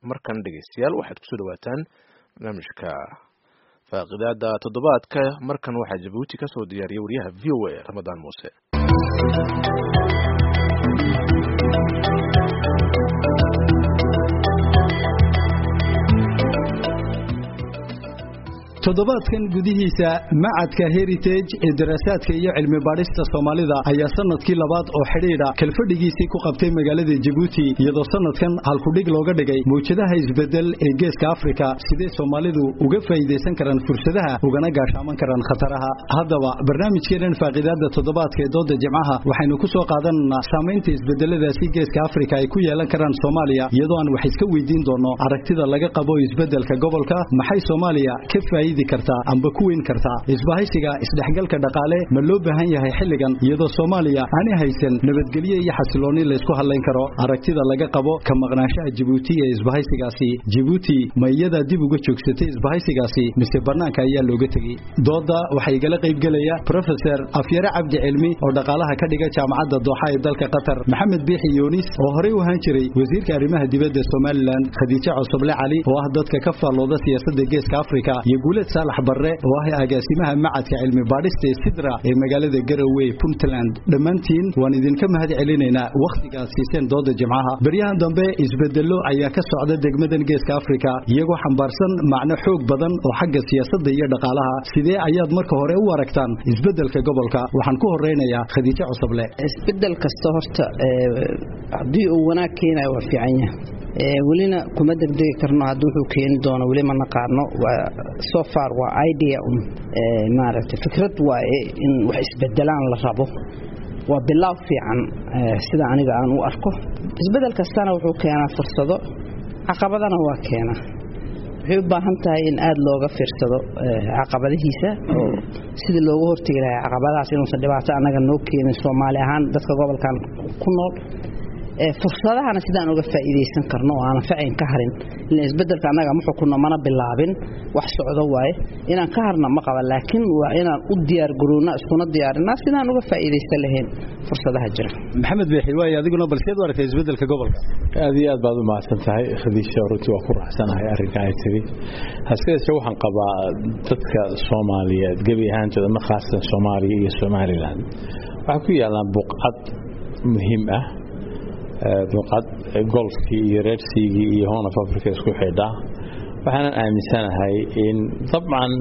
markan dhegeystayaal waxaad kusoo dhawaataan barnaamijka faaqidaada toddobaadka markan waxaa Jabuuti ka soo diyaariyay wariyaha VOA Ramadaan Muuse. toddobaadkan gudihiisa macadka Heritage ee daraasaadka iyo cilmi baadhista Soomaalida ayaa sanadkii labaad oo xidhiidha kalfadhigiisii ku qabtay magaalada Djibouti iyadoo sanadkan halkudhig looga dhigay mowjadaha isbedel ee geeska Afrika sidee Soomaalidu uga faa'iideysan karaan fursadaha ugana gaashaaman karaan khataraha. Haddaba barnaamijkeenan faaqidaada toddobaadka ee dooda Jimcaha waxaynu ku soo qaadanaa saameynta isbedeladaasi geeska Afrika ay ku yeelan karaan Soomaaliya iyadoo aan wax iska weydiin doono aragtida laga qabo isbedelka gobolka maxay Soomaaliya ka kartaa amba ku weyn kartaa isbahaysiga isdhexgalka dhaqaale ma loo baahan yahay xilligan iyadoo Soomaaliya aan haysan nabadgelyo iyo xasilooni la isku haleyn karo aragtida laga qabo ka maqnaanshaha Djibouti ee isbahaysigaasi Djibouti ma iyada dib uga joogsatay isbahaysigaasi mise barnaanka ayaa looga tagay dooda waxay gala qayb galaya Professor Afyare Cabdi Cilmi oo dhaqaalaha ka dhiga jaamacadda Dooxa ee dalka Qatar Maxamed Biixi Yunis oo horey u ahaan jiray wasiirka arrimaha dibadda Somaliland Khadiija Cusable Cali oo ah dadka ka faalooda siyaasadda geeska Afrika iyo Saalax Barre oo ah agaasimaha macadka cilmi baadhista Sidra ee magaalada Garowe Puntland dhamaantiin waan idinka mahad celinaynaa waqtigaas siiseen dooda Jimcaha bariyahan dambe isbedelo ayaa ka socda degmadan geeska Afrika iyagoo xambaarsan macno xoog badan oo xagga siyaasadda iyo dhaqaalaha sidee ayaad marka hore u aragtaan isbedelka gobolka waxaan ku horeynayaa Khadiija Cusable isbedel kasta horta hadii uu wanaag keenayo waa fiican yahay walina kuma degdegi karno haddii wuxuu keeni doono wali ma naqaano so far waa idea maaragtay fikrad waaye in wax isbedelaan la rabo waa bilow fiican sida aniga aan u arko isbedel kastana wuxuu keenaa fursado caqabadana waa keenaa waxay u baahan tahay in aad looga fiirsado caqabadihiisa oo sidii looga hortagi lahaa caqabadahaas inuusan dhibaato anaga noo keenin Soomaali ahaan dadka gobolkan ku nool fursadahana sidaan uga faa'iideysan karno oo aan faacin ka harin in isbedelka anaga ma xukunno mana bilaabin wax socdo waaye inaan ka harna ma qaba laakiin waa inaan u diyaar garoona iskuna diyaarinaa sidaan uga faa'iideysan lahayn fursadaha jira Maxamed Biixi way adiguna balseed u aragtay isbedelka gobolka aad iyo aad baad u mahadsantahay Khadiija runtii waa ku raaxsanahay arrinka ay tiri haseese waxaan qabaa dadka Soomaaliyeed gabi ahaantooda ma khaasan Soomaaliya iyo Somaliland waxa ku yaalan buqcad muhiim ah buqad golfki iyo Red Sea iyo Horn of Africa isku xidha waxaan aaminsanahay in dabcan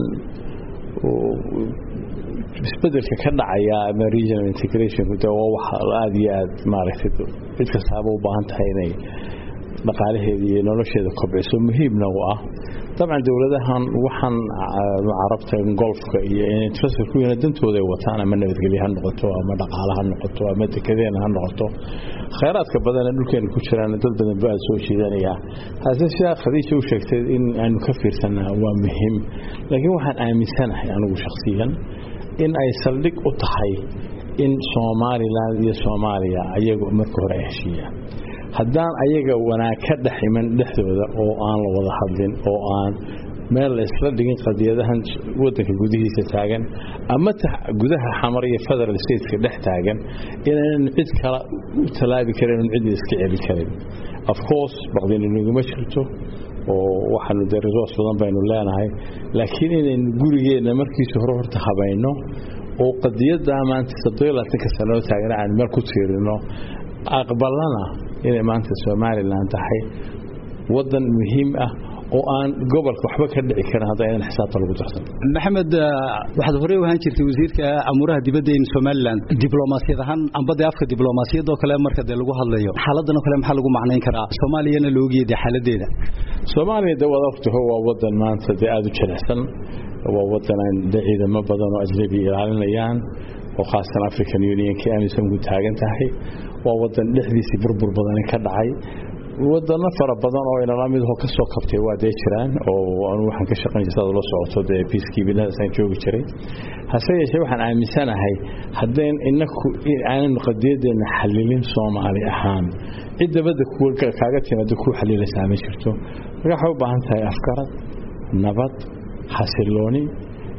isbedelka ka dhacaya ama regional integration waa wax aad iyo aad maaragtay cid kasta u baahan tahay inay dhaqaalaheeda iyo nolosheeda kobciso muhiimna ah dabcan dawladahan waxaan carabta golfka iyo interest ku yeena dantooda wataan ama nabadgelyo ha noqoto ama dhaqaalaha ha noqoto ama dekedeena ha noqoto khayraadka badan ee dhulkeena ku jiraan dad badan baa soo jeedanaya haddii Khadiija u sheegtay in aanu ka fiirsanaa waa muhiim laakiin waxaan aaminsanahay anigu shakhsiyan in ay saldhig u tahay in Soomaaliland iyo Soomaaliya ayagu marka hore ay heshiiyaan haddaan ayaga wanaag ka dhaximan dhexdooda oo aan la wada hadlin oo aan meel isla dhigin qadiyadahan wadanka gudihiisa taagan ama gudaha xamar iyo federal stateska dhex taagan inaan cid kala u talaabi karin cid iska celi karin of course baqdin inaguma jirto oo waxaanu resource badan baynu leenahay laakiin inaynu gurigeena markiisa hore horta habayno oo qadiyada maanta 30 sano taagan aan mar ku tiirino aqbalana inay maanta Somaliland tahay wadan muhiim ah oo aan gobolka waxba ka dhici karin haddii aan xisaabta lagu darsan Maxamed waxaad horey u ahaan jirtay wasiirka amuraha dibadda ee Somaliland diblomaasiyadahan amba afka diblomaasiyadda kale marka lagu hadlayo xaaladdan kale maxaa lagu macnayn karaa Soomaaliyana looga yeeday xaaladeeda Soomaaliyada wadaftu waa wadan maanta aad u jilicsan waa wadan ciidamo badan oo ajnabi ilaalinayaan oo khaasan African Union ka amisan ku taagan tahay waa wadan dhexdiisa burbur badan ka dhacay wadana fara badan oo ina lamid ah ka soo qabtay waa jiraan oo aan waxaan ka shaqeynaa sida loo socoto peacekeeping san joogi jiray hase yeeshee waxaan aaminsanahay haddeen inaku aan qadiyadeena xalilin Soomaali ahaan cidabada kaaga timaado ku xalilaysaa ma jirto waxa u baahan tahay afkaar nabad xasilooni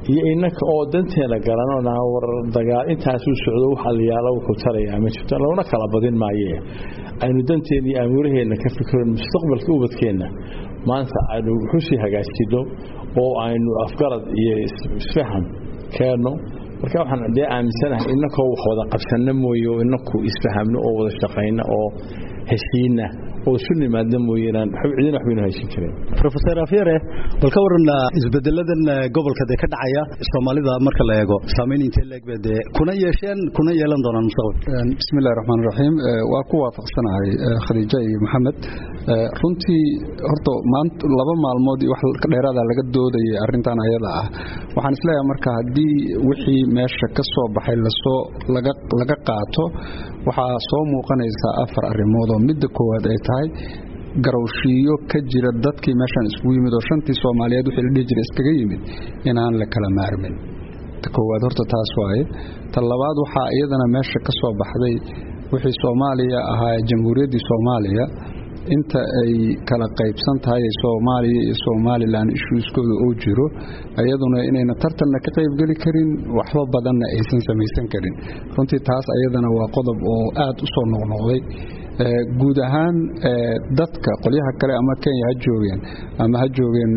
iyo innaka oo danteena garanona war dagaal intaas uu socdo waxa la yaalo wuxuu tarayaa ma jirto loona kala badin maayee aynu danteena iyo amuuraheena ka fikirno mustaqbalka ubadkeena maanta aynu wuxuu si hagaajino oo aynu afgarad iyo isfaham keeno marka waxaan aaminsanahay innaka wax wada qabsanno mooyo inaku isfahamno oo wada shaqeyno oo heshiina oo sunni maadam mooyaan cidina waxbaynu haysan kareen Professor Afyare balka waran isbedeladan gobolka ka dhacaya Soomaalida marka la eego saameyn intee leeg bad kuna yeelan doonaan mustaqbal bismillaahir rahmaanir rahiim waa ku waafaqsanahay Khadija iyo Maxamed runtii horta maanta laba maalmood wax ka dheeraada laga doodayay arintan ayada ah waxaan isleeyahay marka hadii wixii meesha ka soo baxay laga qaato waxa soo muuqanaysa afar arrimood oo mid koowaad ay tahay garowshiyo ka jira dadkii meeshan isku yimid oo shantii Soomaaliyeed wixii la dhijir iskaga yimid inaan la kala maarmin koowaad horta taas waaye tan labaad waxa iyadana meesha ka soo baxday wixii Soomaaliya ahaa jamhuuriyaddii Soomaaliya inta ay kala qaybsan tahay Soomaaliya iyo Somaliland issueskooda oo jiro ayaduna inayna tartanna ka qayb gali karin waxba badanna aysan samaysan karin runtii taas ayadana waa qodob oo aad u soo noqnoqday guud ahaan dadka qolyaha kale ama Kenya ha joogeen ama ha joogeen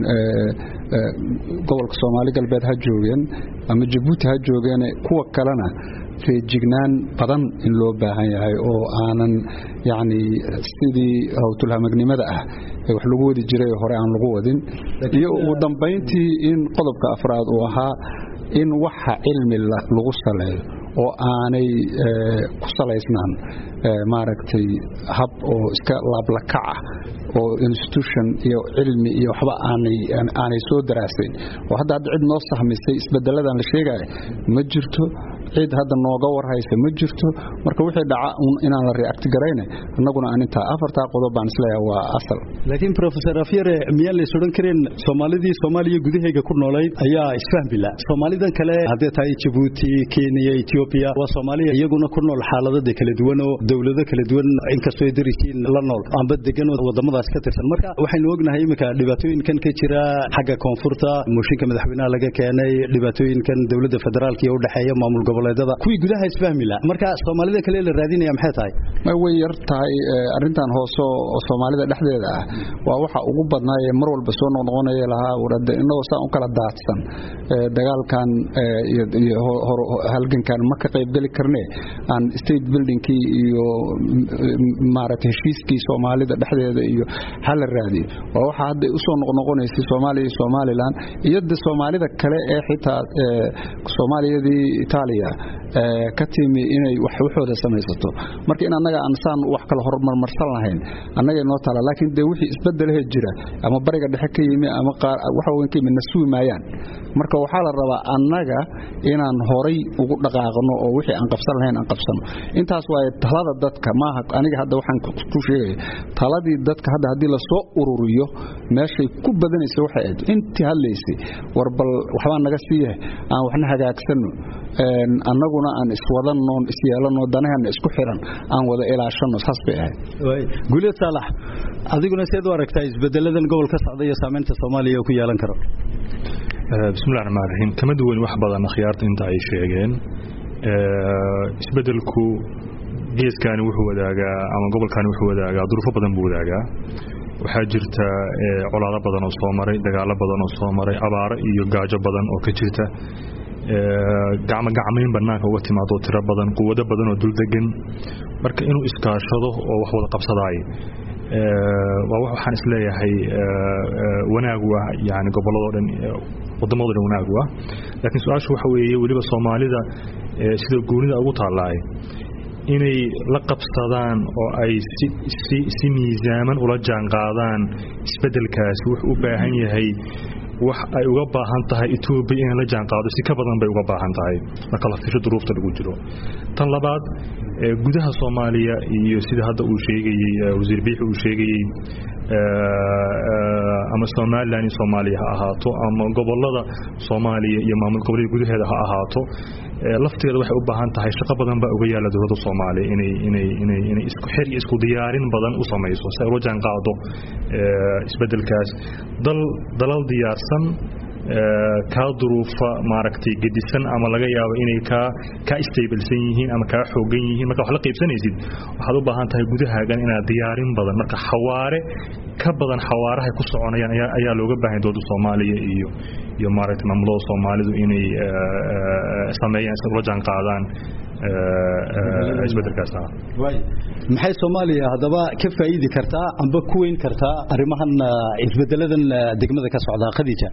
gobolka Soomaali galbeed ha joogeen ama Djibouti ha joogeen kuwa kalena feejignaan badan in loo baahan yahay oo aanan yaani sidii hawtulhamagnimada ah wax lagu wadi jiray hore aan lagu wadin iyo ugu dambeyntii in qodobka afraad uu ahaa in waxa cilmi lagu saleeyo oo aanay ku saleysnaan maaragtay hab oo iska laablakac ah oo institution iyo cilmi iyo waxba aanay soo daraasay oo hadda cid noo sahmisay isbedeladan la sheegay ma jirto cid hadda nooga warhaysa ma jirto marka wixii dhaca inaan la react gareyna annaguna aan inta afarta qodob baan isleeyahay waa asal laakiin Professor Afyare miyaan la suran karin Soomaaliya gudaheega ku noolayd ayaa isfahmila Soomaalidan kale hadda tahay Djibouti Kenya Ethiopia waa Soomaaliya iyaguna ku nool xaalado kala duwan oo dawlado kala duwan inkastoo ay dirisiin la nool amba degan wadamadaas ka tirsan marka waxaynu ognahay imika dhibaatooyinkan ka jira xagga koonfurta mushinka madaxweynaha laga keenay dhibaatooyinkan dawladda federaalka ee u dhaxeeya maamul goboleedada kuwii gudaha isfahmila marka Soomaalida kale la raadinaya maxay tahay ma way yar tahay arintan hooso oo Soomaalida dhexdeeda ah waa waxa ugu badnaayay mar walba soo noqonaya lahaa warada inoo saan u kala daadsan dagaalkan iyo halgankan ma ka qayb gali karnee aan state buildingkii iyo maaragtay heshiiskii Soomaalida dhexdeeda iyo hal raadiyo waa waxa hadda u soo noqonaysa Soomaaliya iyo Somaliland iyo Soomaalida kale ee xitaa Soomaaliyadii Itaaliya ka timi inay waxooda samaysato marka in anaga aan saan wax kala hormarsan lahayn anaga inoo tala laakiin de wixii isbedelaha jira ama bariga dhexe ka yimi ama qaar waxa weyn ka yimi nasuumayaan marka waxa la rabaa anaga inaan horay ugu dhaqaaqno oo wixii aan qabsan lahayn aan qabsano intaas waa talada dadka maaha aniga hadda waxaan ku sheegay taladii dadka hadii la soo ururiyo meeshay ku badanayso waxa ay intii hadlaysay warbal waxba naga siiyahay aan waxna hagaagsano annaguna aan iswadano isyeelano danaheena isku xiran aan wada ilaashano saasbay Guuled Saalax adiguna seed u aragtaa isbedeladan gobolka socda iyo saameynta Soomaaliya ku yeelan karo bismillaahir rahmaanir rahiim kama duwan wax badan khiyaarta inta ay sheegeen isbedelku geeskani wuxuu wadaagaa ama gobolkani wuxuu wadaagaa duruufo badan buu wadaagaa waxaa jirta colaado badan oo soo maray dagaalo badan oo soo maray abaaro iyo gaajo badan oo ka jirta gacmayn banaanka uga timaado tiro badan quwado badan oo dul degan marka inuu iskaashado oo wax wada qabsadaay waa waxaan isleeyahay wanaagu ah yani gobolladoo dhan waddamadoo dhan wanaagu ah laakiin su-aashu waxa weeye weliba Soomaalida sida goonida ugu taalaay inay la qabsadaan oo ay si miisaaman ula jaan qaadaan isbedelkaas wuxuu u baahan yahay wax ay uga baahan tahay Ethiopia in la jaan qaado si ka badan bay uga baahan tahay marka la fiirsho duruufta lagu jiro tan labaad gudaha Soomaaliya iyo sida hadda uu sheegayay wasiir Biixi uu sheegayay ama Somaliland Soomaaliya ha ahaato ama gobolada Soomaaliya iyo maamul goboleed gudaheeda ha ahaato lafteeda waxay u baahan tahay shaqo badan ba uga yaala dawladda Soomaaliya inay isku xir iyo isku diyaarin badan u sameeyso si ay u jaan qaado isbedelkaas dalal diyaarsan ka duruufa maaragtay gedisan ama laga yaabo inay ka stabilisan yihiin ama ka xoogan yihiin marka wax la qaybsanaysid waxaad u baahan tahay gudahaagan inaad diyaarin badan marka xawaare ka badan xawaaraha ku soconayaan ayaa looga baahan dowladda Soomaaliya iyo maaragtay maamulada Soomaalidu inay sameeyaan isla jaan qaadaan isbeddelkaas maxay Soomaaliya hadaba ka faa'iidi kartaa amba ku weyn kartaa arimahan isbeddeladan degmada ka socda Khadija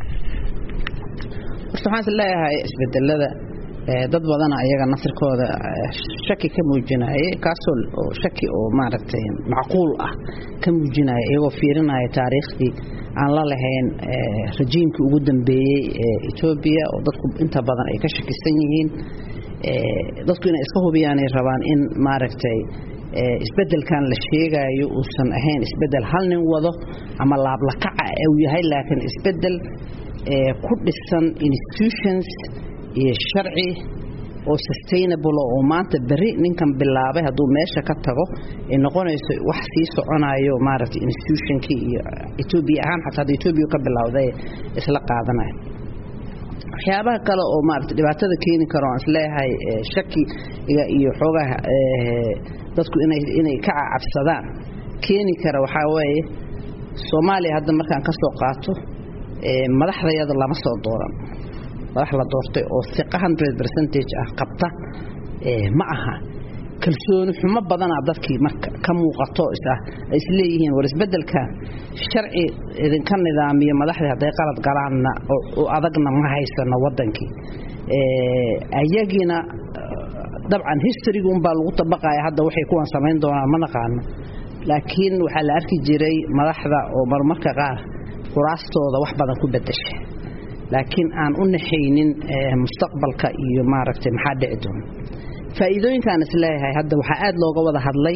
waxaan leeyahay isbeddelada dad badan ayaga nasirkooda shaki ka muujinaya kaasoo shaki oo maaragtay macquul ah ka muujinaya iyagoo fiirinaya taariikhdii aan la lahayn rejiimkii ugu dambeeyay ee Ethiopia oo dadku inta badan ay ka shakisan yihiin dadku inay iska hubiyaan ay rabaan in maaragtay isbeddelkan la sheegayo uusan ahayn isbeddel hal nin wado ama laab la kaca uu yahay laakiin isbeddel ku dhisan institutions iyo sharci oo sustainable oo maanta bari ninkan bilaabay haduu meesha ka tago in noqonayso wax sii soconayo maaragtay institutionkii iyo Ethiopia ahaan xataa Ethiopia ka bilowday isla qaadanay waxyaabaha kale oo maaragtay dhibaatada keeni karo aan isleeyahay shaki iyo xoogaha dadku inay ka cabsadaan keeni kara waxa weeye Soomaaliya hadda markaan ka soo qaato madaxdeeda lama soo dooran madax la doortay oo 100% ah qabta ma aha kalsooni xumo badan dadkii marka ka muuqato isleeyihiin war isbeddelka sharci idin ka nidaamiyo madaxda haday qalad galaanna oo adagna ma haysano wadankii ayagina dabcan history baa lagu tabaqaya hadda waxay kuwan sameyn doonaan ma naqaan laakiin waxa la arki jiray madaxda oo marmarka qaar quraastooda wax badan ku bedeshay laakiin aan u naxaynin mustaqbalka iyo maaragtay maxaa dhici doona faa'iidooyinkan isleeyahay hadda waxa aad looga wada hadlay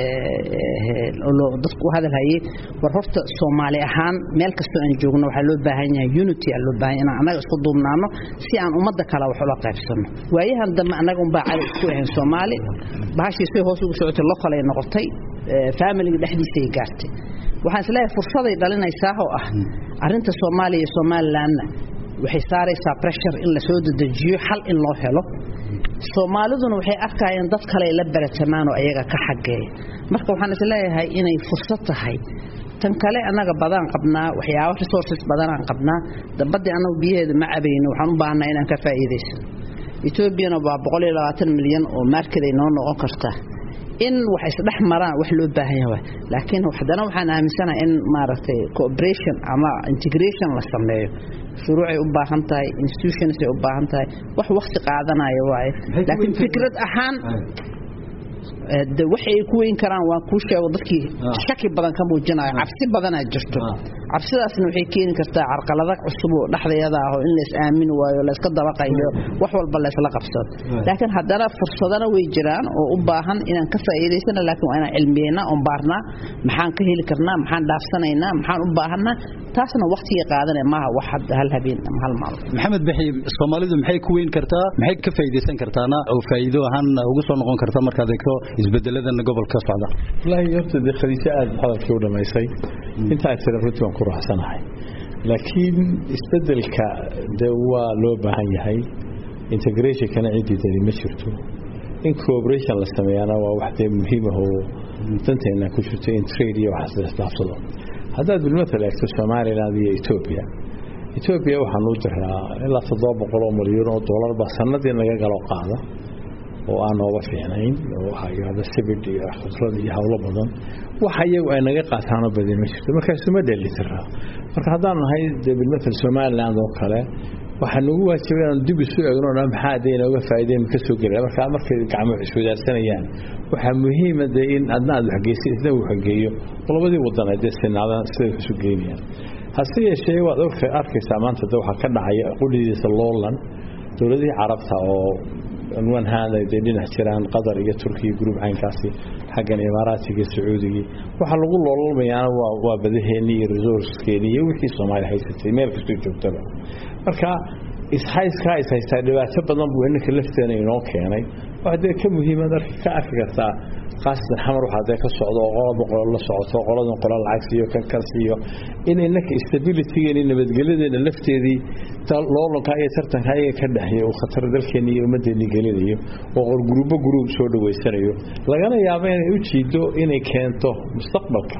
dadku hadalhayay war horta Soomaali ahaan meel kasta aan joogno waxa loo baahan yahay unity loo baahan yahay anaga isku duubnaano si aan ummadda kale wax ula qaybsano waayahan dambe anaga un baa cali isku ahayn Soomaali baashii soo hoos ugu socotay local ay noqotay family dhexdiisa ay gaartay waxaan isleeyahay fursad ay dhalinaysaa oo ah arinta Soomaaliya iyo Somaliland waxay saaraysaa pressure in la soo dedejiyo xal in loo helo Soomaaliduna waxay arkayaan dad kale la baratamaan oo ayaga ka xageey marka waxaan isleeyahay inay fursad tahay tan kale anaga badan qabnaa waxyaabo resources badan aan qabnaa dabadii anagu biyeeda ma cabayno waxaan u baahnaa inaan ka faa'iideysano Ethiopia waa 120 milyan oo market ay noqon karta in wax isdhex maraan wax loo baahan yahay laakiin waxdana waxaan aaminsanahay in maaragtay cooperation ama integration la sameeyo shuruucay u baahan tahay institutions ay u baahan tahay wax waqti qaadanayo waay laakiin fikrad ahaan waxay ku weyn karaan waa ku sheego dadkii shaki badan ka muujinayo cabsi badan ay jirto cabsidaasna waxay keeni kartaa carqalado cusub oo dhaxdeeda ah oo in la is aamin waayo la iska dabaqayo wax walba la isla qabsado laakiin haddana fursadana way jiraan oo u baahan inaan ka faa'iideysano laakiin waa inaan cilmiyeena oo baarnaa maxaan ka heli karnaa maxaan dhaafsanaynaa maxaan u baahanaa taasna waqtiga qaadanay maaha wax hal habeen ama hal maalin maxamed bixi Soomaalidu maxay ku weyn kartaa maxay ka faa'iideysan kartaana oo faa'iido ahaan ugu soo noqon karta markaad eegto isbeddeladan gobolka socda wallahi horta khaliisa aad hadalkii u dhameysay inta ay runtii waan ku raaxsanahay laakiin isbeddelka waa loo baahan yahay integration kana cidii ma jirto in cooperation la sameeyana waa wax muhiim ah oo danteena ku jirto in trade iyo wax isdhaafsado hadda bilmatal eegto Soomaaliland iyo Ethiopia waxaan u diraa ilaa 700 milyan oo dollar ba sanadii laga galo qaada oo aan uga fiicnayn oo hay'adda civil iyo khasrad iyo hawlo badan waxa iyagu ay naga qaataan badan ma jirto marka isma dheelitiraa marka haddaan nahay bilmatal Soomaaliland oo kale waxaan ugu waajibeen dib isu eegno maxaa deena uga faa'iideen ka soo galay markay gacmo iswadaarsanayaan waxa muhiim ah in adnaad wax geysida wax geeyo labadii wadan ay deesanaadaan sida isu geeyaan hase yeeshee waad arkaysaa maanta waxa ka dhacaya qulidiisa loolan dawladii carabta oo anwan hada dhinac jiraan Qatar iyo Turkiga group aynkaasi xaggan Imaaraatiga Sacuudiga waxa lagu loolmayaan waa badaheeni iyo resource-keeni iyo wixii Soomaaliya haysatay meel kasta joogtaba marka ishaysta dhibaato badan buu inka lafteena inoo keenay waxa ka muhiim ah ka arki kartaa khaasatan xamar waxaa ka socdo oo qolo la socoto qoladan qolo lacag siiyo kan karsiyo in inaka stability-geena nabadgelyada lafteedii loolanka iyo tartanka ay ka dhaxeeyo oo khatar dalkeena iyo ummadeena gelinayo oo gruubo soo dhaweysanayo lagana yaabo inay u jiido inay keento mustaqbalka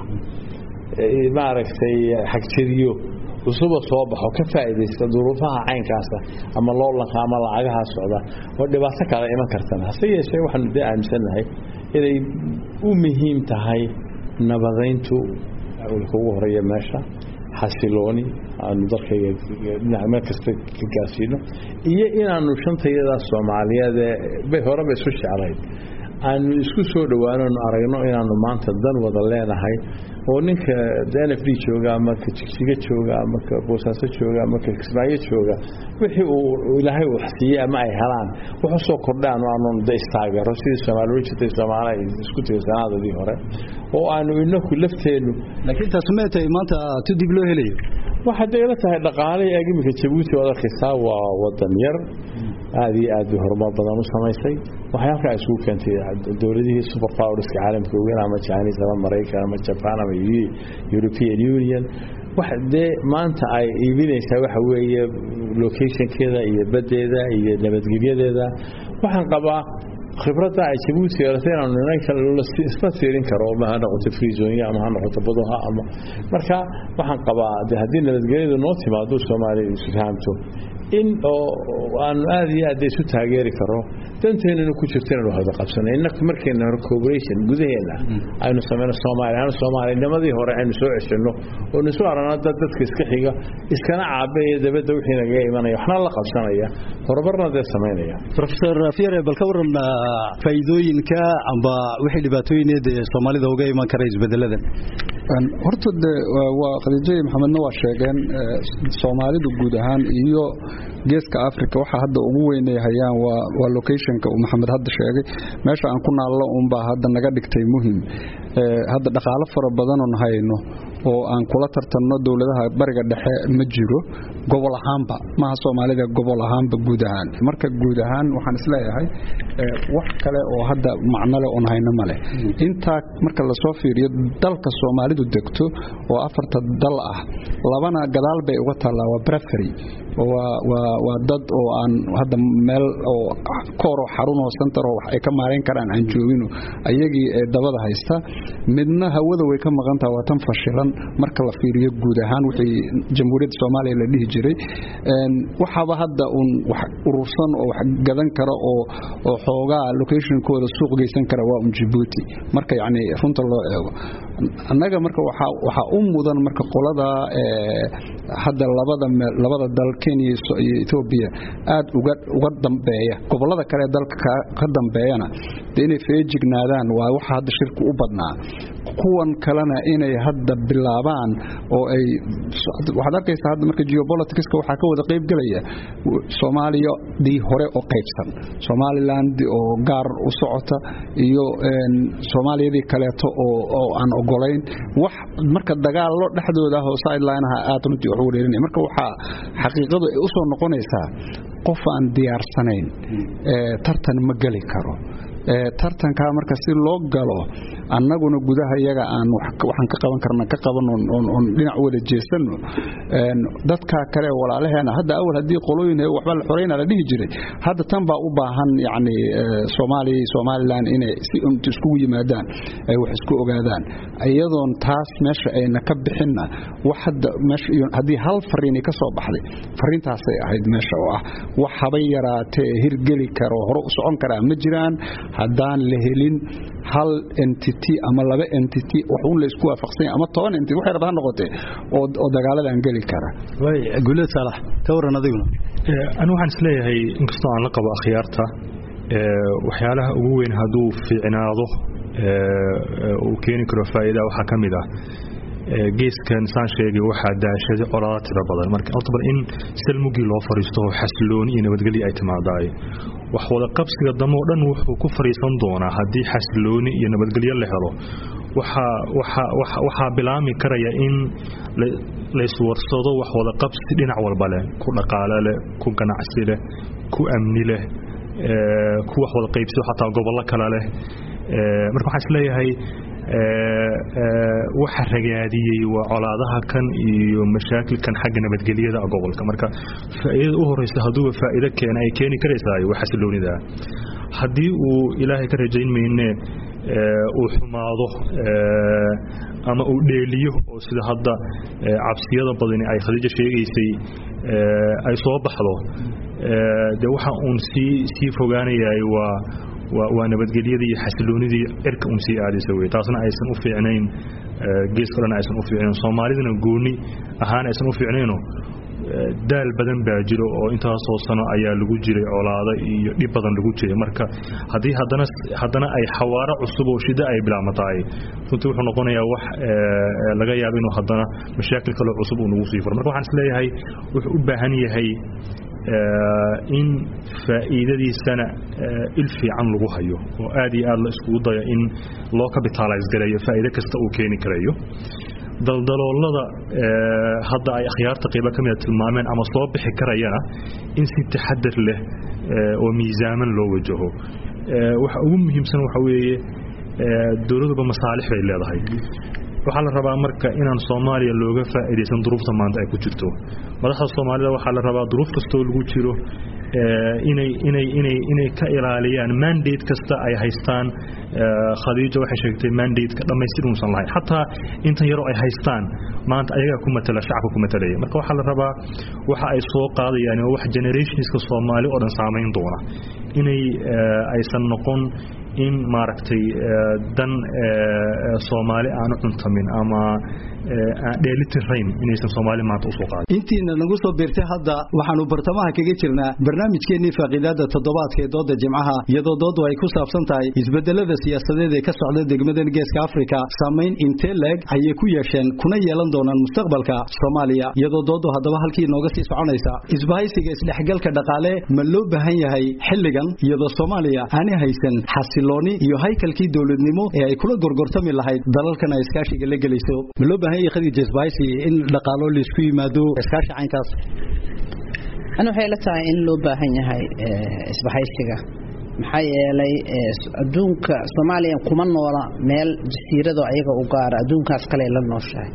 maaragtay xagjiriyo usuba soo baxo ka faa'iideysta duruufaha caynkaas ama loolanka ama lacagaha socda oo dhibaato kale iman kartana hase yeeshee waxaan aaminsanahay inay u muhiim tahay nabadeyntu ugu horeeya meesha xasilooni aanu dalkayga meel kasta ka gaarsiino iyo inaanu shantayada Soomaaliyeed bay horeba isu jeclayd aanu isku soo dhawaano aragno inaanu maanta dan wada leenahay oo ninka NFD jooga ama ka Jigjiga jooga ama ka Boosaaso jooga ama ka Kismaayo jooga wixii uu Ilaahay u xasiiyay ama ay helaan wuxuu soo kordhaan aanu istaageero sidii Soomaaliyeed isku tiirsanadii hore oo aanu inaku lafteenu laakiin taas ma tahay maanta dib loo helayo waxa deela tahay dhaqaale ee imika Djibouti wada xisaab waa wadan yar aad iyo aad horumar badan u sameysay waxyaabka ay isku keentay dawladihii super powers ka caalamka ugu ama Chinese ama Mareykan ama Japan ama European Union waxa maanta ay iibinaysaa waxa weeye location-keeda iyo badeeda iyo nabadgelyadeeda waxaan qabaa khibradda ay Djibouti yeelatay inaan ninka la isma tiirin karo ma ha noqoto free zone ama ha noqoto badaha ama marka waxaan qabaa haddii nabadgelyadu noo timaado Soomaaliya isu fahamto in aan aad iyo aad isu taageeri karo danteena ku jirteen oo hada qabsanay inna markayna cooperation gudaheena aynu sameeyno Soomaaliyeednimadii hore aynu soo ceshino oo nisu aragna dadka iska xiga iskana caabeeya dabada wixii naga imanaya waxna la qabsanaya horumarna ay sameynaya Professor Fiere bal ka waran faa'iidooyinka amba wixii dhibaatooyineed ee Soomaalida uga iman kara isbedeladan horta waa Khadija Maxamedna waa sheegeen Soomaalidu guud ahaan iyo geeska Afrika waxa hadda ugu weynayaan waa location-ka uu Maxamed hadda sheegay meesha aan ku naalno baa hadda naga dhigtay muhiim hadda dhaqaale fara badan oo hayno oo aan kula tartanno dawladaha bariga dhexe ma jiro gobol ahaanba ma Soomaalida gobol ahaanba guud ahaan marka guud ahaan waxaan isleeyahay wax kale oo hadda macno leh oo hayno male inta marka la soo fiiriyo dalka Soomaalidu degto oo afarta dal ah labana gadaal bay uga talaa waa periphery waa dad oo aan hadda meel oo kooro xarun oo center oo ay ka maareyn karaan aan joogino ayagii dabada haysta midna hawada way ka maqan tahay waa tan fashilan marka la fiiriyo guud ahaan wixii jamhuuriyadda Soomaaliya la dhihi jiray waxaba hadda wax urursan oo wax gadan kara oo xoogaa location-kooda suuq geysan kara waa Djibouti marka yaani runta loo eego annaga marka waxa u mudan marka qolada hadda labada dal Kenya iyo Ethiopia aad uga dambeeya gobolada kale dalka ka dambeeyana inay feejignaadaan waa waxa hadda shirku u badnaa kuwan kalena inay hadda bilaabaan oo ay waxaad arkaysaa hadda marka geopolitics-ka waxa ka wada qayb galaya Soomaaliya dii hore oo qaybsan Somaliland oo gaar u socota iyo Soomaaliyadii kaleeto oo aan ogolayn wax marka dagaal loo dhaxdooda oo sideline-ha aad runtii wax weerareen marka waxa xaqiiqadu ay u soo noqonaysaa qof aan diyaarsanayn tartan ma gali karo tartanka marka si loo galo annaguna gudaha iyaga aan waxaan ka qaban karnaa ka qaban oo dhinac wada jeesano dadka kale walaalaheena hadda awal hadii qolooyin ay waxba la xoreeyna la dhihi jiray hadda tan baa u baahan yaani Somaliland inay si isku yimaadaan ay wax isku ogaadaan iyadoon taas meesha ayna ka bixinna wax hadda meesha hadii hal fariin ka soo baxday fariintaas ay ahayd meesha oo ah wax haba yaraatee hirgeli karo hore u socon kara ma jiraan haddaan la helin hal entity ama laba entity wax uu la isku waafaqsan ama 10 entity waxay rabaan noqotay oo dagaaladan gali kara way guulad salax tawran adiguna anu waxaan isleeyahay inkastoo aan la qabo akhyaarta waxyaalaha ugu weyn haduu fiicnaado oo keeni karo faa'iido waxa kamid ah geeskan saan sheegay waxa daashaday colaad tira badan marka altoban in salmugi loo fariisto xasilooni iyo nabadgelyo ay timaadaay wax wada qabsiga damo dhan wuxuu ku fariisan doonaa hadii xasilooni iyo nabadgelyo la helo waxa bilaami karaya in la iswarsado wax wada qabsi dhinac walba leh ku dhaqaale leh ku ganacsi leh ku amni leh ku wax wada qaybsiyo xataa gobollo kale leh marka waxaan isleeyahay waxa ragaadiyey waa colaadaha kan iyo mashaakilkan xagga nabadgelyada gobolka marka faa'iidada u horeysa hadduu faa'iido ay keeni karaysaa waa xasiloonida haddii uu ilaahay ka rajaynmayne uu xumaado ama uu dheeliyo oo sida hadda cabsiyada badani ay Khadiija sheegaysay ay soo baxdo de waxa uun si fogaanayay waa nabadgelyadii iyo xasiloonidii cirka uun sii aadaysa way taasna aysan u fiicnayn geeska dhan aysan u fiicnayn Soomaalidana gooni ahaan aysan u fiicnayno daal badan baa jiro oo intaasoo sano ayaa lagu jiray colaado iyo dhib badan lagu jiray marka haddii haddana ay xawaaro cusub oo shida ay bilaabmatay runtii wuxuu noqonayaa wax laga yaabo inuu haddana mashaakil kale cusub uu nagu sii furo marka waxaan isleeyahay wuxuu u baahan yahay in faa'iidadiisana il fiican lagu hayo oo aad iyo aad la isku dayo in loo capitalize gareeyo faa'iido kasta uu keeni karayo daldaloolada hadda ay akhyaarta qayb ka mid tilmaameen ama soo bixi karayana in si taxaddar leh oo miisaaman loo wajaho waxa ugu muhiimsan waxa weeye dawladdu masaalix bay leedahay waxa la rabaa marka inaan Soomaaliya looga faa'iideysan duruufta maanta ay ku jirto madaxda Soomaalida waxa la rabaa duruuf kasta oo lagu jiro inay ka ilaaliyaan mandate kasta ay haystaan Khadiija waxay sheegtay mandate ka dhameystiran san lahayn hatta inta yaro ay haystaan maanta ayaga ku matala shacabka ku matalaya marka waxa la rabaa waxa ay soo qaadayaan wax generationska Soomaali oo dhan saameyn doona inay aysan noqon in maaragtay dan Soomaali aan u cuntamin ama dheelitirayn inaysan Soomaali maanta u soo qaadin intiina nagu soo beertay hadda waxaanu bartamaha kaga jirnaa barnaamijkeennii faaqidaada toddobaadka ee dooda Jimcaha iyadoo doodu ay ku saabsan tahay isbedelada siyaasadeed ee ka socda degmada Geeska Afrika saameyn intee leeg ayay ku yeesheen kuna yeelan doonaan mustaqbalka Soomaaliya iyadoo doodu haddaba halkii nooga sii soconaysa isbahaysiga isdhexgalka dhaqaale ma loo baahan yahay xilligan iyadoo Soomaaliya aanay haysan xasilooni iyo haykalkii dawladnimo ee ay kula gorgortami lahayd dalalkan ay iskaashiga la gelayso ma loo baahan yahay Khadiija isbahaysi in dhaqaalo la isku yimaado iskaashi caynkaas أنا waxay tahay in loo baahan yahay isbahaysiga maxaa yeelay adduunka Soomaaliya kuma noola meel jasiirado ayaga u gaar adduunkaas kale la nooshahay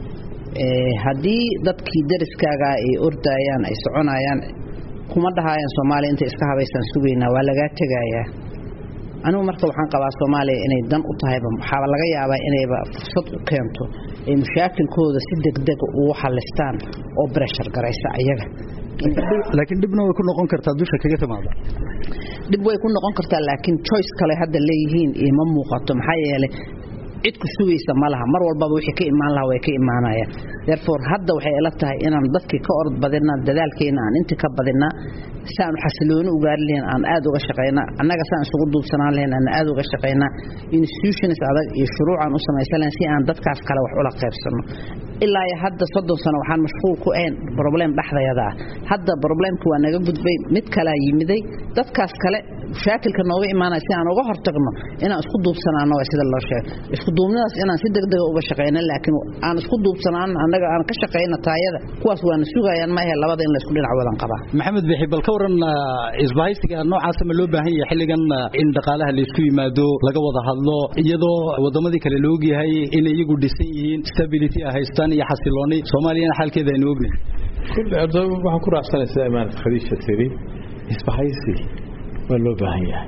hadii dadkii dariskaaga ay ordayaan ay soconayaan kuma dhahayaan Soomaaliya inta iska habaysan sugeynaa waa laga tagayaa anigu marka waxaan qabaa Soomaaliya inay dan u tahay waxa laga yaabaa inayba fursad u keento ay mashaakilkooda si degdeg u xalistaan oo pressure garaysa ayaga laakiin dibna way ku noqon kartaa dusha kaga timaada dib way ku noqon kartaa laakiin choice kale hadda leeyihiin ima muuqato maxaa yeelay cid ku sugaysa malaha mar walba wixii ka imaan lahaa way ka imaanayaan therefore hadda waxay ila tahay inaan dadkii ka orod badina dadaalkeena aan inta ka badina saan xasilooni u gaar leen aan aad uga shaqeynaa annaga saan isugu duubsanaan leen aan aad uga shaqeynaa institutions adag iyo shuruucan u samaysan si aan dadkaas kale wax ula qaybsano ilaa ay hadda 30 sano waxaan mashquul ku ahayn problem dhaxdayada hadda problemku waa naga gudbay mid kale yimiday dadkaas kale shaakilka nooga imaanay si aan uga hortagno inaan isku duubsanaano sida loo sheegay isku duubnadaas inaan si degdeg uga shaqeyno laakiin aan isku duubsanaan annaga aan ka shaqeyno taayada kuwaas waan sugayaan ma aha labada in la isku dhinac wadan qaba maxamed bixi bal ka waran isbahaysiga noocaas ma loo baahan yahay xilligan in dhaqaalaha la isku yimaado laga wada hadlo iyadoo wadamadii kale loo yahay in iyagu dhisan yihiin stability haystaan iyo xasilooni Soomaaliya xalkeeda ay noognayn kullu arday waxa ku raacsanaysa imaan Khadiija tiri isbahaysi waa loo baahan yahay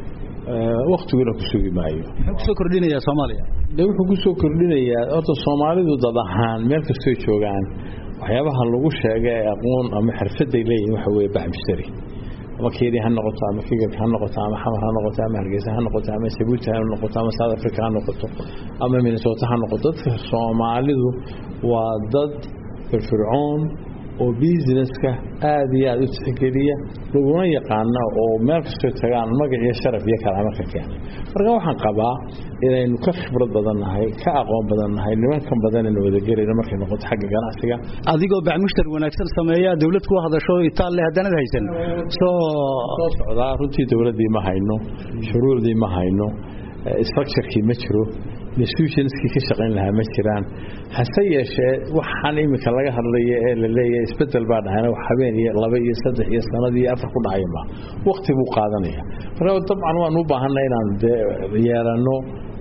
waqtiga ku sugi maayo wuxuu soo kordhinaya Soomaaliya wuxuu ku soo kordhinaya orda Soomaalidu dad ahaan meel kasta ay joogaan waxyaabaha lagu sheegay aqoon ama xirfad ay leeyihiin waxa weeye baaxmistari ama keedi ha noqoto ama kiga ha noqoto ama xamar ha noqoto ama Hargeysa ha noqoto ama Djibouti ha noqoto ama South Africa ha noqoto ama Minnesota ha noqoto dadka Soomaalidu waa dad firfircoon oo businesska aad iyo aad u tixgeliya laguna yaqaan oo meel kasta tagaan magac iyo sharaf iyo kalaama ka keenay marka waxaan qabaa inaynu ka khibrad badanahay ka aqoon badanahay nimankan badan in wada galayno markay noqoto xagga ganacsiga adigoo bacmushtar wanaagsan sameeya dawlad ku hadasho Italy hadana haysan soo socdaa runtii dawladii ma hayno shuruudii ma hayno structure-kii ma jiro institutionskii ka shaqayn lahaa ma jiraan hase yeeshee waxaan iminka laga hadlaya ee la leeyahay isbedel baa dhacayna wax habeen iyo 2 iyo 3 iyo sanad iyo 4 ku dhacayma waqti buu qaadanaya marka dabcan waan u baahanay inaan yeelano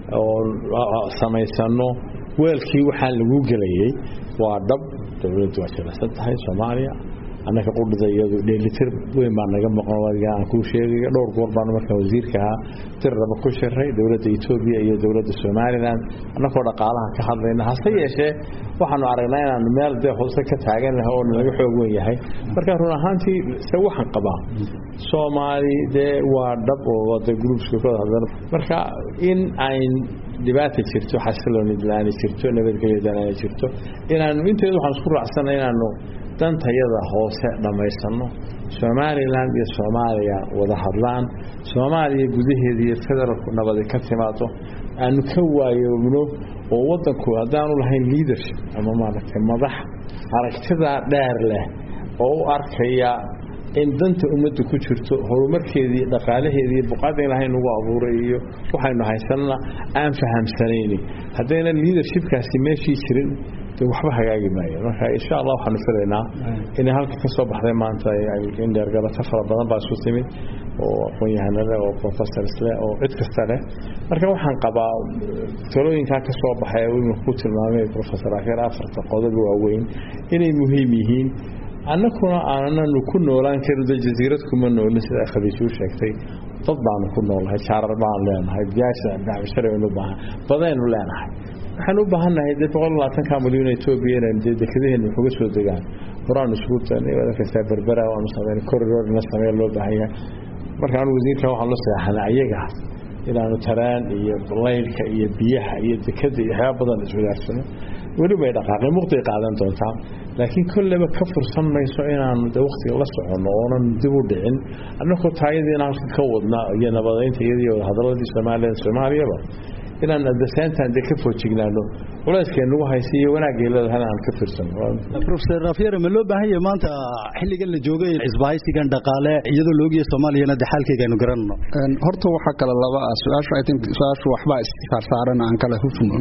oo samaysano weelkii waxaan lagu galayay waa dhab dawladdu waa jilaysan tahay Soomaaliya annaka qudada iyadu dheelitir weyn baa naga maqan wadiga aan ku sheegay dhowr goor baan markaa wasiirka tirada ku shiray dawladda Itoobiya iyo dawladda Soomaaliland annakoo dhaqaalaha ka hadlayna hase yeeshee waxaanu aragnaa inaan meel hoose ka taagan lahaa oo laga xoog weyn yahay marka run ahaantii waxaan qabaa Soomaali waa dhab oo wada groupska ka hadlan marka in ay dibadda jirto xasilooni dilaan jirto nabadgelyo dilaan jirto inaan inteedu waxaan isku raacsanahay inaanu dantayada hoose dhamaysano Soomaaliland iyo Soomaaliya wada hadlaan Soomaaliya gudaheeda iyo federaalku nabad ka timaado aanu ka waayobno oo wadanku hadaan u lahayn leadership ama maaragtay madax aragtida dheer leh oo arkaya in danta ummadda ku jirto horumarkeedii dhaqaalaheedii buqaadeen lahayn ugu abuuray iyo waxaynu haysanna aan fahamsanayni hadayna leadershipkaasi meeshii jirin waxba hagaagi maayo marka insha Allah waxaan filaynaa in halka ka soo baxday maanta ay in dheergala fara badan baa soo timid oo aqoon-yahanada oo professors leh oo cid kasta leh marka waxaan qabaa talooyinka ka soo baxay oo ku tilmaamay professor Akhir afarta qodob waaweyn inay muhiim yihiin annakuna aanan ku noolaan karin jasiirad kuma noolin sida Khadiija sheegtay dad baan ku noolahay shaarar baan leenahay gaasha gacmo baahan badaynu leenahay waxaan u baahanahay 120 milyan Itoobiya inay dekedaheena uga soo degaan horaan isku taanay wada ka berbera oo sameeyay corridor la sameeyo loo baahan yahay marka aan wasiirka waxaan la saxanay ayaga ilaanu taraan iyo leylka iyo biyaha iyo dekada iyo waxyaabo badan isweydaarsanay wali bay dhaqaaqay muqti qaadan doontaa laakiin kullaba ka fursamayso inaan waqtiga la socono oo aan dib u dhicin annagoo taayadina ka wadna iyo nabadeynta iyo hadalladii Soomaaliya inaan dadsantaan ka foojignaano culayskeennu haysiyo wanaageelada aan ka fiirsan Professor Rafier ma loo baahan yahay maanta xilligan la joogay isbaaysigan dhaqaale iyadoo loogiyo Soomaaliyeena dhaxalkeenu garanno horta waxa kala laba su'aasha I think su'aasha waxba isaarsaaran aan kala hufno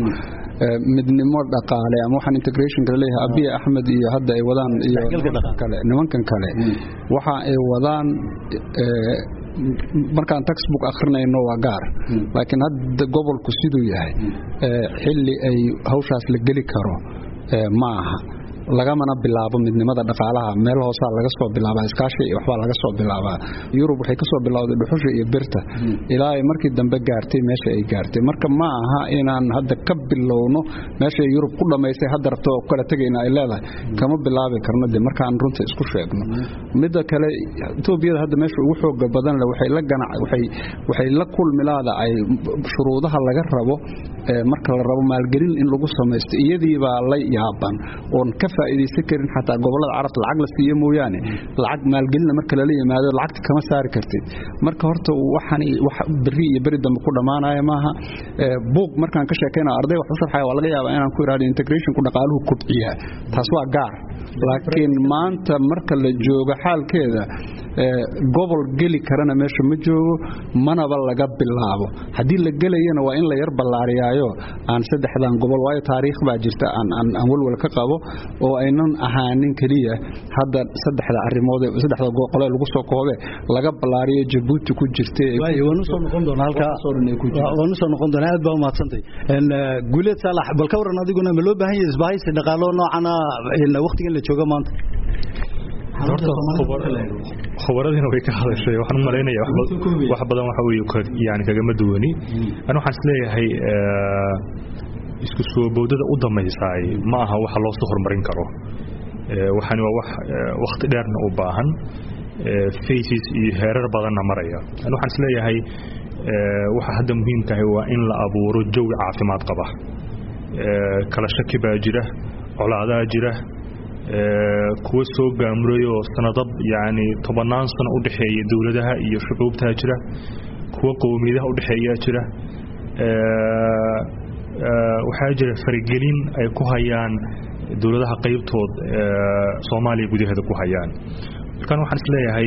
midnimo dhaqaale ama waxaan integration kale leeyahay Abiy Ahmed iyo hadda ay wadaan iyo kale nimankan kale waxa ay wadaan markaan textbook akhrinayno waa gaar laakiin hadda gobolku sidoo yahay xilli ay hawshaas la gali karo ma aha lagamana bilaabo midnimada dhaqaalaha meel hoose laga soo bilaabaa iskaashi iyo waxba laga soo bilaabaa Yurub waxay ka soo bilowday dhuxusha iyo birta ilaa ay markii dambe gaartay meesha ay gaartay marka ma aha inaan hadda ka bilowno meesha Yurub ku dhameysay hadda rabto kala tagayna ay leedahay kama bilaabi karno markaan runta isku sheegno midda kale Itoobiya hadda meesha ugu xoog badan leh waxay la kulmilaada ay shuruudaha laga rabo marka la rabo maalgelin in lagu sameeyo iyadii baa la yaaban oo ka faa'iideysan karin xataa gobolada Carabta lacag la siiyo mooyaane lacag maalgelin marka la yimaado lacagta kama saari kartid marka horta waxaan wax bari dambe ku dhamaanaya maaha buug markaan ka sheekayna arday wax u sharxay waa laga yaabaa inaan ku iraado integration ku dhaqaaluhu kobciya taas waa gaar laakiin maanta marka la joogo xaalkeeda gobol gali karana meesha ma joogo manaba laga bilaabo hadii la galayna waa in la yar ballaariyaayo aan saddexdan gobol waayo taariikh baa jirta aan walwal ka qabo oo aynan ahaanin kaliya hadda saddexda arimood saddexda qole lagu soo koobe laga ballaariyo Djibouti ku jirtay waanu soo noqon doonaa halka waanu soo noqon doonaa aad baa u maadsantay guuleed Saalax bal ka waran adiguna ma loo baahan yahay isbaahaysi dhaqaalo noocana waqtigan la joogo maanta khubaradina way ka hadashay waxaan u maleynayaa wax badan waxa uu yaani kaga maduwani aan waxaan isleeyahay isku soo boodada u dhameysay ma aha waxa loo soo hormarin karo waxaan waa wax waqti dheerna u baahan phases iyo heerar badan maraya aan waxaan isleeyahay waxa hadda muhiimka ah waa in la abuuro jawi caafimaad qaba kala shaki baa jira colaadaha jira kuwa soo gaamurayo sanadab yaani 10 sano u dhaxeeyay dawladaha iyo shucuubta jira kuwa qowmiyadaha u dhaxeeya jira waxaa jira farigelin ay ku hayaan dawladaha qaybtood Soomaaliya gudaheeda ku hayaan markaan waxaan isleeyahay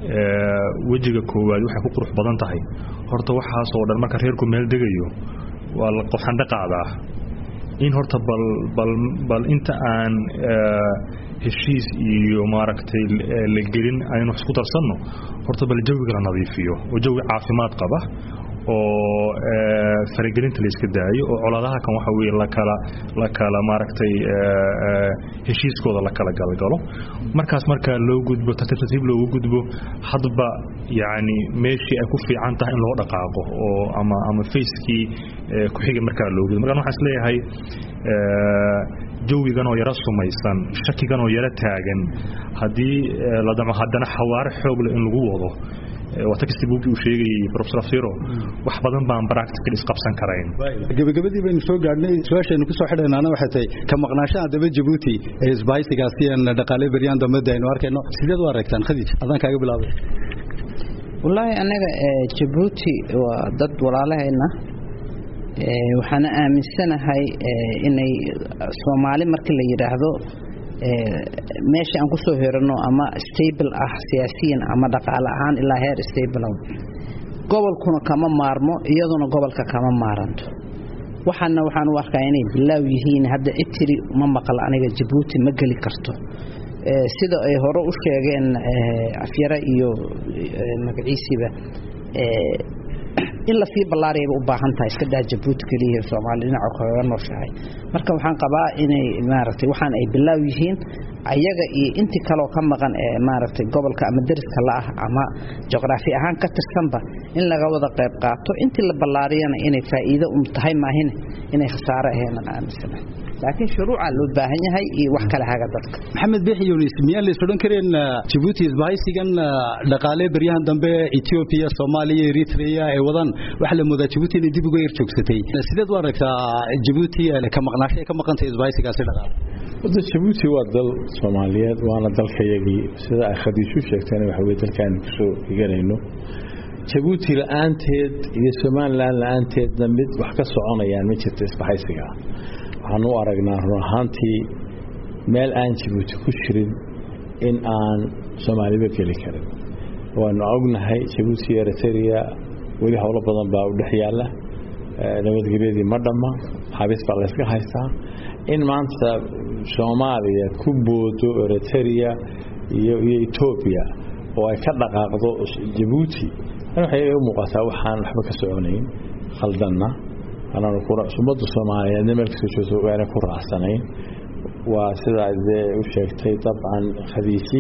wajiga koowaad waxa ku qurux badan tahay horta waxaas oo dhan marka reerku meel degayo waa la qofxan dhaqaada in horta bal inta aan heshiis iyo maaragtay la gelin aynu isku darsanno horta bal jawiga la nadiifiyo oo jawi caafimaad qaba oo faragelinta la iska daayo oo colaadaha kan waxa weeye la kala maaragtay heshiiskooda la kala galgalo markaas marka loo gudbo tartiib loogu gudbo hadba yani meeshii ay ku fiican tahay in loo dhaqaaqo oo ama facekii ku xiga markaa loo gudbo markaan waxaan isleeyahay jawigan oo yara sumaysan shakigan oo yara taagan haddii la damo haddana xawaare xoog leh in lagu wado وتكستبوكي وشيء بروفيسور فيرو وحبضن بان براكتيكال اسقبسان كراين gabagabadii baynu soo gaadhnay su'aashaynu ku soo xidhaynaana waxay tahay ka maqnaashaha daba Djibouti ee isbaaysigaasi aan dhaqaale bariyaan damada aynu arkayno sideed u aragtaan Khadij adan kaaga bilaabay wallahi anaga Djibouti waa dad walaalahayna waxaana aaminsanahay inay Soomaali markii la yiraahdo meesha aan ku soo heerano ama stable ah siyaasiyan ama dhaqaale ahaan ilaa heer stable ah gobolkuna kama maarmo iyaduna gobolka kama maaranto waxaan u arkaa inay bilaaw yihiin hadda itiri ma maqal aniga Djibouti ma gali karto sida ay hore u sheegeen afyara iyo magaciisiba in la sii ballaariyo u baahan tahay iska daa Djibouti kaliya Soomaaliya dhinaca kale nooshahay marka waxaan qabaa inay maaragtay waxaan ay bilaaw yihiin ayaga iyo intii kale oo ka maqan maaragtay gobolka ama dariska la ah ama geography ahaan ka tirsanba in laga wada qayb qaato intii la ballaariyana inay faa'iido u tahay maahin inay khasaare ahayn aaminsan laakiin shuruuca loo baahan yahay iyo wax kale haga dadka maxamed bixi yunis miyaa la soo dhan kareen Djibouti isbaaysigan dhaqaale baryahan dambe Ethiopia Soomaaliya Eritrea ay wadaan waxa la moodaa Djibouti inay dib uga yarjoogsatay sideed u aragtaa Djibouti ka maqnaashay ka maqantay isbaaysigaasi dhaqaale wada Djibouti waa dal Soomaaliyeed waana dalkayagii sida ay Khadiishu sheegtay waxa weey dalkan ku soo higanayno Djibouti la'aanteed iyo Somaliland la'aanteed mid wax ka soconayaan ma jirto isbaaysiga waxaan u aragnaa ruuxantii meel aan Djibouti ku shirin in aan Soomaaliba gali karin waan ognahay Djibouti Eritrea wali hawlo badan baa u dhaxyaala nabadgelyadii ma dhama xabis baa la iska haystaa in maanta Soomaaliya ku boodo Eritrea iyo Ethiopia oo ay ka dhaqaaqdo Djibouti waxay u muuqataa waxaan waxba ka soconayn khaldana أنا أقول سمد الصومالية نملك سوشو وأنا كرة حسنين وسيد وشيكتي طبعا خديسي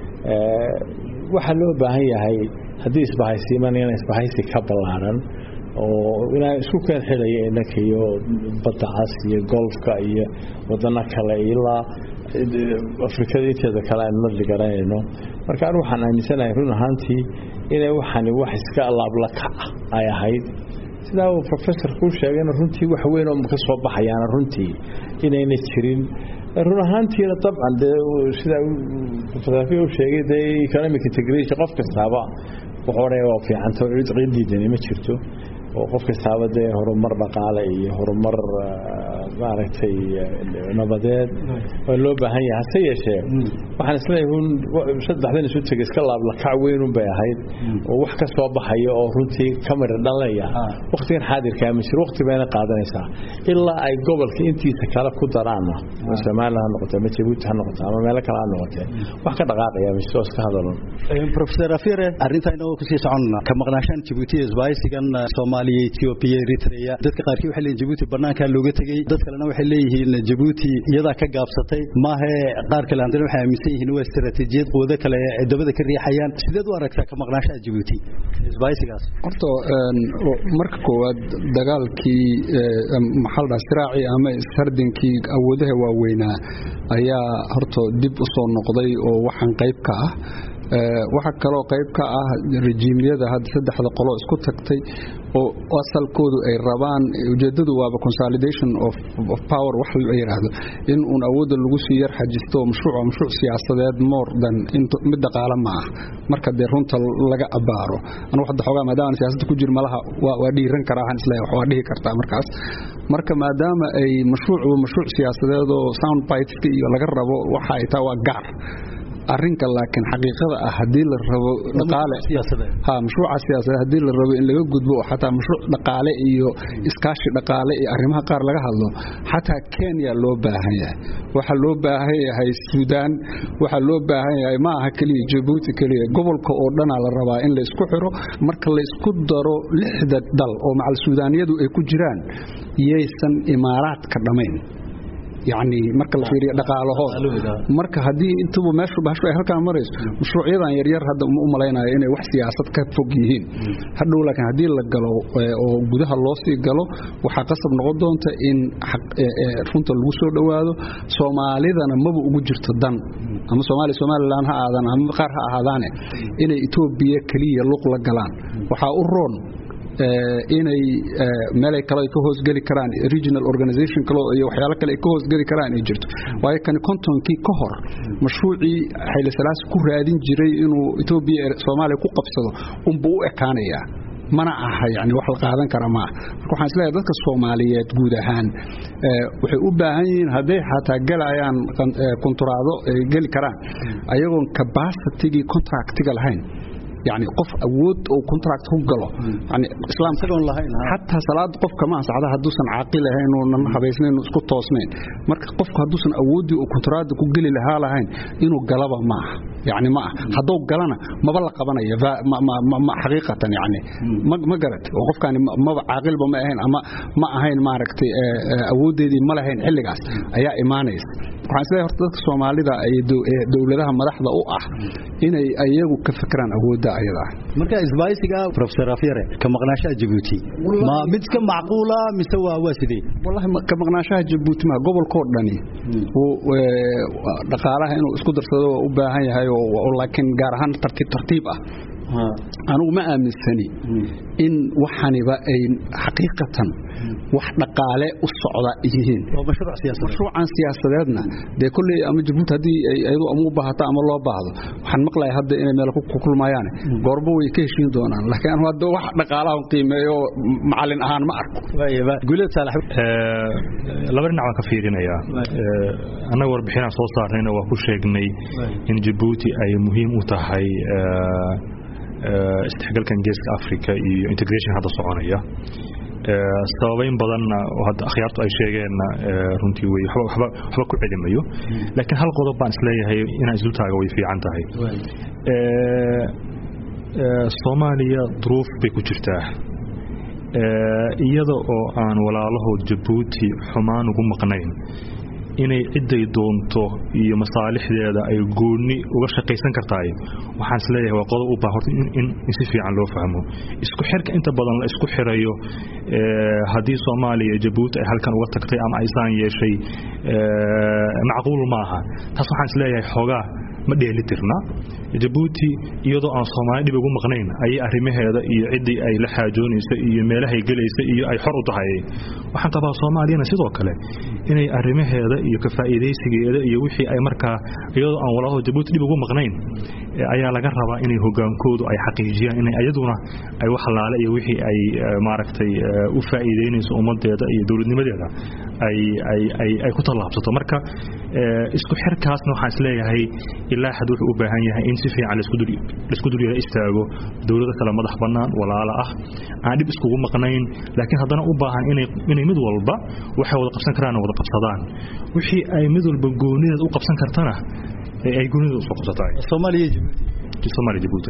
وحلو بهاي هاي حديث بهاي سيمان يعني بهاي سكابل عرن وإنا شو كان حلي إنك يو بطعاس يا جولف كاية وضنا كلا إلا أفريقيا هذا كلا المرد قرينه مركا أروح أنا مثلا يقولون هانتي إلى وحني وحس كالله بلك أي هاي sida uu professor ku sheegay runtii wax weyn oo ka soo baxayaan runtii inayna jirin run ahaantiina dabcan sida professor uu sheegay economic integration qof kastaaba wuxuu oo fiican soo ciididani ma jirto oo qof kastaaba horumar dhaqaale iyo horumar maaragtay nabadeed oo loo baahan yahay hase yeeshee waxaan isleeyahay saddexdan isu tagay iska laab la kac weyn u baahayd oo wax ka soo baxayo oo runtii kamera dhalaya waqtigan xaadirka ma jiro waqti bayna qaadanaysaa ilaa ay gobolka intiisa kala ku daraan Soomaaliya noqotay ma Djibouti ha noqotay ama meel kale ha noqotay wax ka dhaqaaqaya ma soo iska hadalon professor Afire arintayna oo ku sii soconna ka maqnaashan Djibouti isbaaysigan Soomaaliya Ethiopia Eritrea dadka qaarkii waxay leeyihiin Djibouti banaanka looga tagay dadka kalena waxay leeyihiin Djibouti iyada ka gaabsatay maaha qaar kale aan waxay aaminsan yihiin waa istiraatiijiyad wada kale ee dabada ka riixayaan sideed u aragtaa ka maqnaashaha Djibouti isbaaysigaas horto marka koowaad dagaalkii maxalda siraaci ama sardinkii awoodaha waaweynaa ayaa horto dib u soo noqday oo waxaan qayb ka ah waxa kale oo qayb ka ah rejiimyada had saddexda qolo isku tagtay oo asalkoodu ay rabaan ujeedadu waa consolidation of power wax la yiraahdo in uu awoodda lagu sii yar xajisto mashruuc siyaasadeed more than mid dhaqaale ma ah marka de runta laga abaaro anu waxa xogaa maadaama siyaasadda ku jir malaha waa dhiiran karaa han isla wax dhihi kartaa markaas marka maadaama ay mashruuc siyaasadeed oo sound bites iyo laga rabo waxa ay taa waa gaar arrinka laakiin xaqiiqada ah hadii la rabo dhaqaale mashruuca siyaasadeed hadii la rabo in laga gudbo xataa mashruuc dhaqaale iyo iskaashi dhaqaale iyo arrimaha qaar laga hadlo xataa Kenya loo baahan yahay waxa loo baahan yahay Suudaan waxa loo baahan yahay ma aha kaliya Djibouti kaliya gobolka oo dhan la rabaa in la isku xiro marka la isku daro 6 dal oo macal Suudaaniyadu ay ku jiraan yeysan imaaraadka dhamayn يعني marka la fiiriyo dhaqaalahooda marka hadii intuba meeshu baasho ay halkaan marayso mashruucyadan yar yar hadda u maleynaayo inay wax siyaasad ka fog yihiin hadhow laakiin hadii la galo oo gudaha loo sii galo waxa qasab noqon doonta in runta lagu soo dhawaado Soomaalidana maba ugu jirto dan ama Soomaaliland ha aadan ama qaar ha ahaadaan inay Itoobiya kaliya luq la galaan waxa u roon inay meel ay kale ka hoos gali karaan regional organization kale iyo waxyaalo kale ka hoos gali karaan ay jirto way kan kontonkii ka hor mashruuci Hayle Salaasi ku raadin jiray inuu Itoobiya Soomaaliya ku qabsado buu ekaanaya mana aha yani wax la qaadan kara ma waxaan isleeyahay dadka Soomaaliyeed guud ahaan waxay u baahan yihiin haday xataa galayaan kontraado ay gali karaan ayagoon capacity contractiga lahayn يعني قف أود أو كونتراكت هو قلو يعني إسلام سجون لهين حتى صلاة قف كمان سعدها هدوسن عاقلة هين ونحبيسنين وسكوت توسنين مرك قف هدوسن أودي أو كونتراكت كوجلي لها لهين إنه قلبه معه يعني معه هدوق قلنا ما بلغ قبنا يفا ما حقيقة يعني ما قرت وقف كان ما عاقل بما هين أما ما هين معركتي أودي دي ما لهين حل جاس أي إيمانيس waxaan isleeyahay horta dadka Soomaalida ay dawladaha madaxda u ah inay ayagu ka fikiraan awoodda ayada marka isbaaysiga professor Afyare ka maqnaashaha Djibouti ma mid ka macquula mise waa sidii wallahi ka maqnaashaha Djibouti ma gobolkoo dhani oo dhaqaalaha inuu isku darsado u baahan yahay oo laakiin gaar ahaan tartiib ah anigu ma aaminsani in waxaniba ay xaqiiqatan wax dhaqaale u socda yihiin oo mashruucan siyaasadeedna de kulli ama Djibouti hadii ay ama u baahata ama loo baahdo waxaan maqlay hadda inay meel ku kulmayaan goorba way ka heshiin doonaan laakiin hadda wax dhaqaalaha qiimeeyo macallin ahaan ma arko guulad Saalax laba dhinac ka fiirinaya anaga warbixinaan soo saarnayna waa ku sheegnay in Djibouti ay muhiim u tahay استحقاقاً جيسك أفريقيا integration هذا صعونية sababayn badan oo hadda akhyaartu ay sheegeen runtii way waxba ku celimayo laakiin hal qodob baan isleeyahay inaan islu taago way fiican tahay Soomaaliya duruuf bay ku jirtaa iyada oo aan walaalahood Djibouti xumaan ugu maqnayn inay ciday doonto iyo masaalixdeeda ay gooni uga shaqeysan kartaa waxaan isleeyahay waa qodob u baahan in si fiican loo fahmo isku xirka inta badan la isku xirayo hadii Soomaaliya Djibouti ay halkan uga tagtay ama aysan yeeshay macquul maaha taas waxaan isleeyahay xogaa ma dheelitirna Djibouti iyadoo aan Soomaaliya dib ugu maqnayn ay arimaheeda iyo cidii ay la xaajoonayso iyo meelaha ay galayso iyo ay xor u tahay waxaan qabaa Soomaaliyana sidoo kale inay arimaheeda iyo ka faa'iideysigeeda iyo wixii ay markaa iyadoo aan walaalo Djibouti dib ugu maqnayn ayaa laga rabaa inay hogaankoodu ay xaqiijiyaan inay ayaduna ay wax laale iyo wixii ay maaragtay u faa'iideynayso ummadeeda iyo dawladnimadeeda ay ku talaabsato marka isku xirkaasna waxaan isleeyahay ilaa xad wuxuu u baahan yahay in si fiican la isku duriyo istaago dawladda kala madax banaan walaala ah aan dib iskugu maqnayn laakiin haddana u baahan inay mid walba waxay wada qabsan karaan wada qabsadaan wixii ay mid walba goonideed u qabsan kartana ay goonideed u qabsataa Soomaaliya Djibouti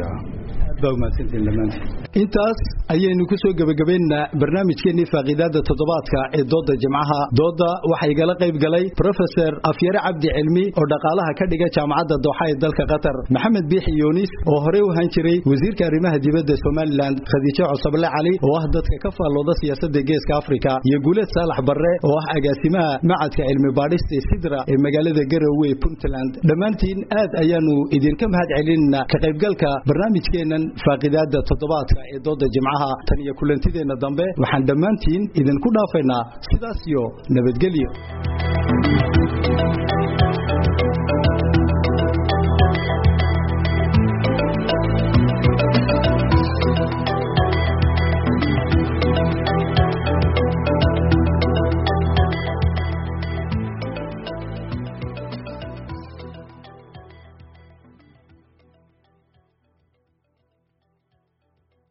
intaas ayaynu ku soo gabagabeynaa barnaamijkeennii faaqiidaada toddobaadka ee dooda jimcaha dooda waxaa igala qayb galay professor Afyare Cabdi Cilmi oo dhaqaalaha ka dhiga jaamacadda Dooxa ee dalka Qatar Maxamed Biixi Yunis oo hore u ahaan jiray wasiirka arrimaha dibadda Somaliland Khadiija Cusable Cali oo ah dadka ka faalooda siyaasadda Geeska Afrika iyo Guulad Saalax Barre oo ah agaasimaha macadka cilmi baadhista Sidra ee magaalada Garowe Puntland dhammaantiin aad ayaanu idinka mahad celinaa ka qaybgalka barnaamijkeennan faaqiidaada toddobaadka ee dooda jimcaha tan iyo kulantideena dambe waxaan dhammaantiin idinku dhaafaynaa sidaas iyo nabadgelyo